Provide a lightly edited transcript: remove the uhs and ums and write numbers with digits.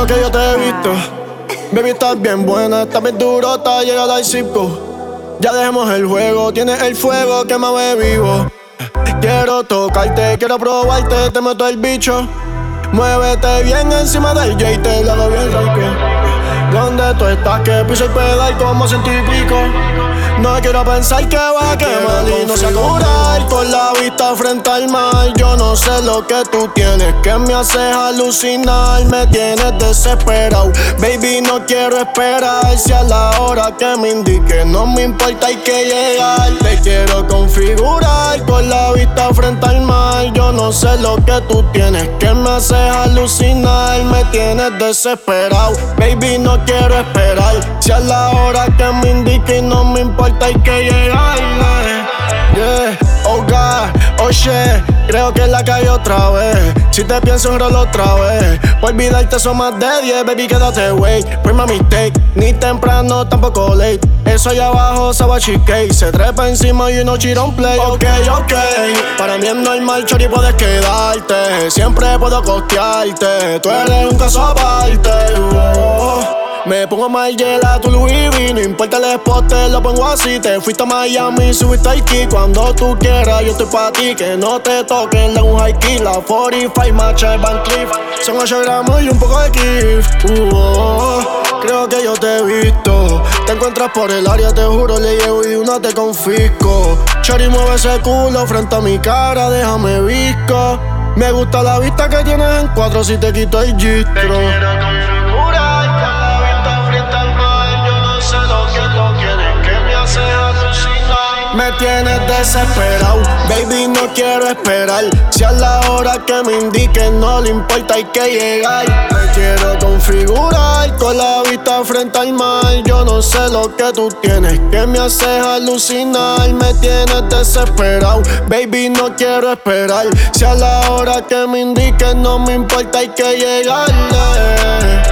Creo que yo te he visto. Baby, estás bien buena, estás bien durota, llega al circo. Ya dejemos el juego, tienes el fuego, quémame vivo. Quiero tocarte, quiero probarte, te meto el bicho. Muévete bien encima del J, te lo hago bien rico. ¿Dónde tú estás? Que piso el pedal como 100 y pico. No quiero pensar que va a quemar y no sé curar. Con la vista frente al mar. Yo no sé lo que tú tienes que me haces alucinar. Me tienes desesperado. Baby, no quiero esperar. Si a la hora que me indique no me importa, hay que llegar. Te quiero configurar con la vista frente al mar. Yo no sé lo que tú tienes que me haces alucinar. Me tienes desesperado. Baby, no quiero esperar. Si a la hora que me indique no me importa, hay que llegar. Yeah, oh God, oh shit, creo que la caí otra vez. Si te pienso enrolo otra vez. Por olvidarte son más de 10, baby, quédate wait. Fue my mistake, ni temprano, tampoco late. Eso allá abajo se va a cheesecake. Se trepa encima y no she don't play. Ok, para mí es normal, chori, puedes quedarte. Siempre puedo costearte. Tú eres un caso aparte. Me pongo Margiela, tu Louis V. No importa el spot, te lo pongo así. Te fuiste a Miami, subiste aquí. Cuando tú quieras, yo estoy pa' ti. Que no te toquen en un high key. La 45 Matcha Van Cleef. Son 8 gramos y un poco de kiff. Creo que yo te he visto. Te encuentras por el área, te juro, le llevo y una te confisco. Chori, mueve ese culo frente a mi cara, déjame visco. Me gusta la vista que tienes en 4 si te quito el gistro. Me tienes desesperado, baby, no quiero esperar. Si a la hora que me indiquen no le importa, hay que llegar. Me quiero configurar con la vista frente al mar. Yo no sé lo que tú tienes que me haces alucinar. Me tienes desesperado, baby, no quiero esperar. Si a la hora que me indiquen no me importa, hay que llegar.